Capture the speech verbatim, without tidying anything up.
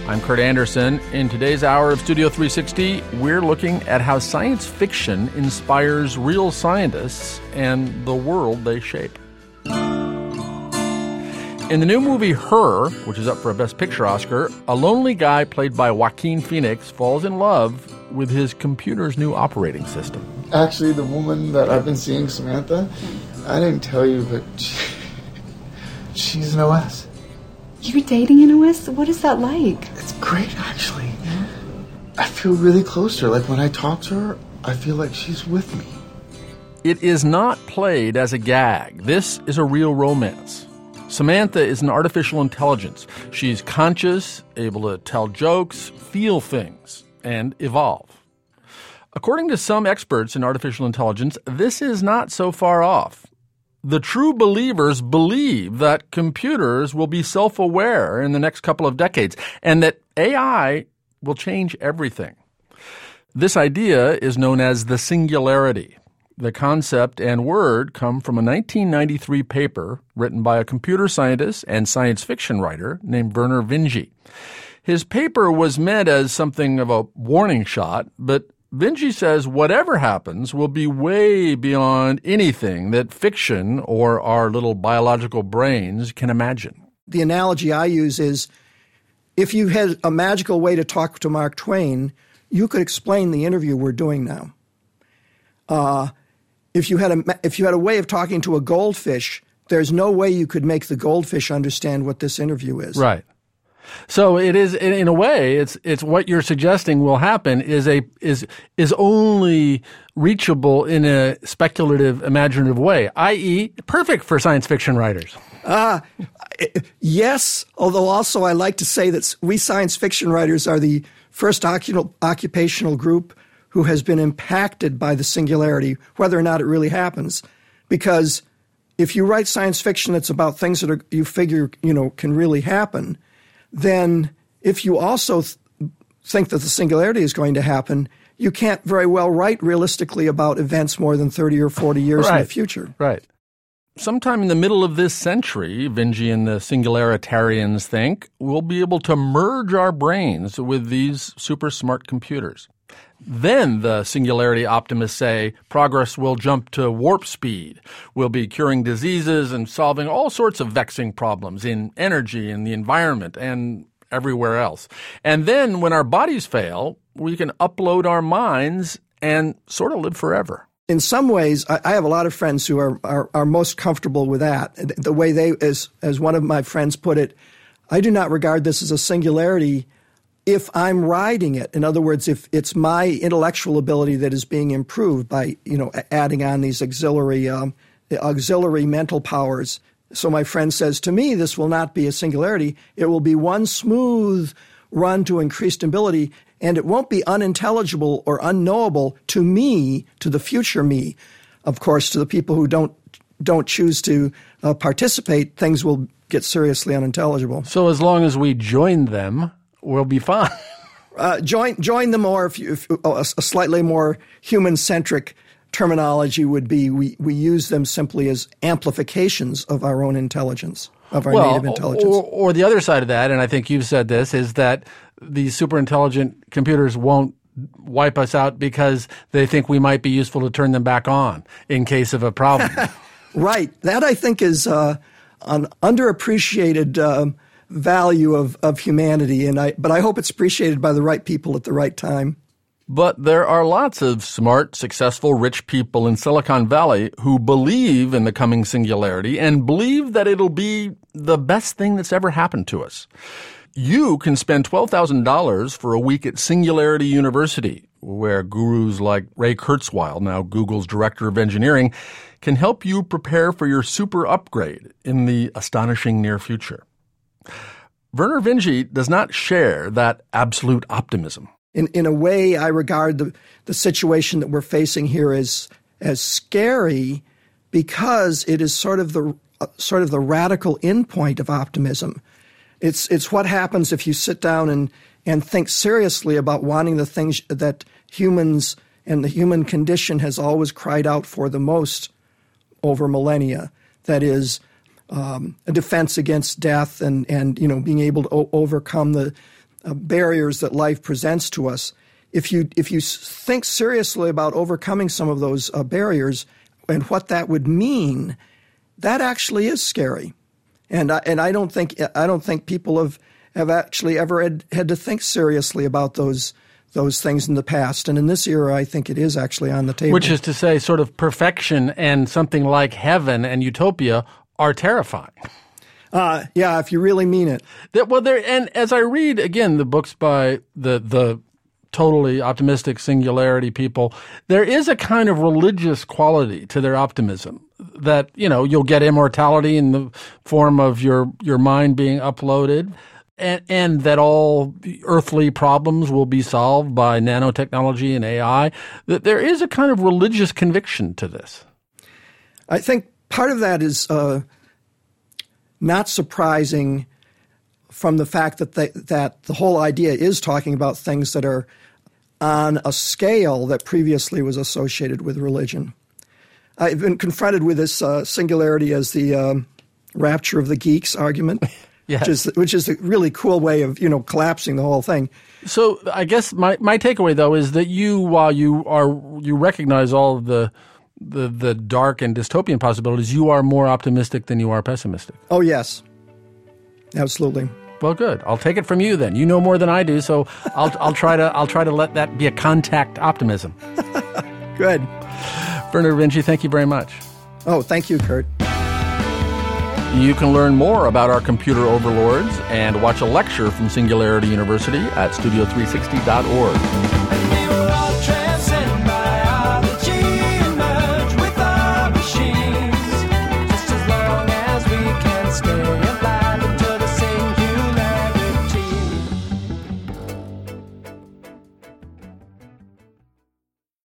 I'm Kurt Andersen. In today's hour of Studio three sixty, we're looking at how science fiction inspires real scientists and the world they shape. In the new movie Her, which is up for a Best Picture Oscar, a lonely guy played by Joaquin Phoenix falls in love with his computer's new operating system. Actually, the woman that I've been seeing, Samantha, I didn't tell you, but she, she's an O S. You're dating an O S? What is that like? It's great, actually. I feel really close to her. Like, when I talk to her, I feel like she's with me. It is not played as a gag. This is a real romance. Samantha is an artificial intelligence. She's conscious, able to tell jokes, feel things, and evolve. According to some experts in artificial intelligence, this is not so far off. The true believers believe that computers will be self-aware in the next couple of decades and that A I will change everything. This idea is known as the singularity. The concept and word come from a nineteen ninety-three paper written by a computer scientist and science fiction writer named Vernor Vinge. His paper was meant as something of a warning shot, but Vinge says whatever happens will be way beyond anything that fiction or our little biological brains can imagine. The analogy I use is, if you had a magical way to talk to Mark Twain, you could explain the interview we're doing now. Uh, if you had a if you had a way of talking to a goldfish, there's no way you could make the goldfish understand what this interview is. Right. So it is, in a way, it's it's what you're suggesting will happen is a is is only reachable in a speculative, imaginative way, that is, perfect for science fiction writers. Uh, yes, although also I like to say that we science fiction writers are the first occupational group who has been impacted by the singularity, whether or not it really happens. Because if you write science fiction that's about things that are, you figure, you know, can really happen, then if you also th- think that the singularity is going to happen, you can't very well write realistically about events more than thirty or forty years right. in the future. Right. Sometime in the middle of this century, Vinge and the singularitarians think, we'll be able to merge our brains with these super smart computers. Then the singularity optimists say progress will jump to warp speed. We'll be curing diseases and solving all sorts of vexing problems in energy and the environment and everywhere else. And then when our bodies fail, we can upload our minds and sort of live forever. In some ways, I have a lot of friends who are, are, are most comfortable with that. The way they, as, as one of my friends put it, I do not regard this as a singularity if I'm riding it. In other words, if it's my intellectual ability that is being improved by, you know, adding on these auxiliary, um, auxiliary mental powers. So my friend says, to me, this will not be a singularity. It will be one smooth run to increased ability, and it won't be unintelligible or unknowable to me, to the future me. Of course, to the people who don't don't choose to uh, participate, things will get seriously unintelligible. So as long as we join them, we'll be fine. uh, join join them, or if, you, if oh, a, a slightly more human-centric terminology would be we, we use them simply as amplifications of our own intelligence, of our well, native intelligence. Or, or the other side of that, and I think you've said this, is that these super intelligent computers won't wipe us out because they think we might be useful to turn them back on in case of a problem. Right. That, I think, is uh, an underappreciated uh, value of, of humanity, and I but I hope it's appreciated by the right people at the right time. But there are lots of smart, successful, rich people in Silicon Valley who believe in the coming singularity and believe that it'll be the best thing that's ever happened to us. You can spend twelve thousand dollars for a week at Singularity University, where gurus like Ray Kurzweil, now Google's director of engineering, can help you prepare for your super upgrade in the astonishing near future. Vernor Vinge does not share that absolute optimism. In in a way, I regard the, the situation that we're facing here as as scary because it is sort of the uh, sort of the radical endpoint of optimism. It's it's what happens if you sit down and, and think seriously about wanting the things that humans and the human condition has always cried out for the most over millennia. That is, um, a defense against death and, and you know being able to o- overcome the uh, barriers that life presents to us. If you if you think seriously about overcoming some of those uh, barriers and what that would mean, that actually is scary. And I, and I don't think I don't think people have, have actually ever had, had to think seriously about those those things in the past. And in this era, I think it is actually on the table. Which is to say, sort of perfection and something like heaven and utopia are terrifying. Uh, yeah, if you really mean it. That, well, there, and as I read again the books by the the totally optimistic singularity people, there is a kind of religious quality to their optimism. That, you know, you'll get immortality in the form of your your mind being uploaded, and and that all earthly problems will be solved by nanotechnology and A I. That there is a kind of religious conviction to this. I think part of that is uh, not surprising from the fact that they, that the whole idea is talking about things that are on a scale that previously was associated with religion. I've been confronted with this uh, singularity as the um, rapture of the geeks argument, yes. which is which is a really cool way of, you know, collapsing the whole thing. So I guess my, my takeaway though is that you, while you are you recognize all of the the the dark and dystopian possibilities, you are more optimistic than you are pessimistic. Oh yes, absolutely. Well, good. I'll take it from you then. You know more than I do, so I'll I'll try to I'll try to let that be a contact optimism. Good. Bernard Vinci, thank you very much. Oh, thank you, Kurt. You can learn more about our computer overlords and watch a lecture from Singularity University at studio three sixty dot org.